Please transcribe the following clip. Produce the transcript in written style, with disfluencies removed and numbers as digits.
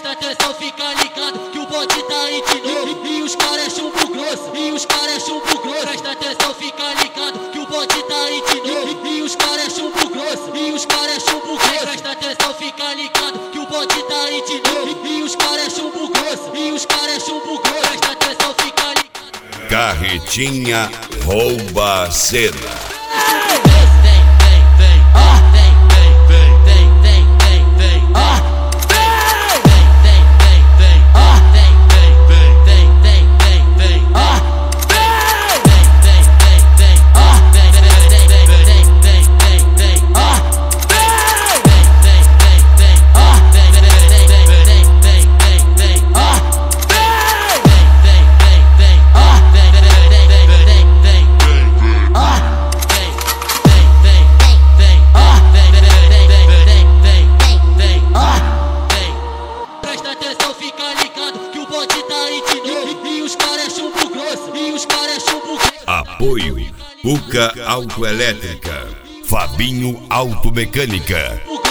Presta atenção, fica ligado que o bonde tá aí de novo. E os caras é chumbo grosso, e os caras é chumbo grosso. Presta atenção, fica ligado que o bonde tá aí de novo. E os caras é chumbo grosso, e os caras é chumbo grosso. Presta atenção, fica ligado que o bonde tá aí de novo. E os caras é chumbo grosso, e os caras é chumbo grosso. Presta atenção, fica ligado. Carretinha rouba a cena. Apoio Cuca Autoelétrica, Fabinho Automecânica.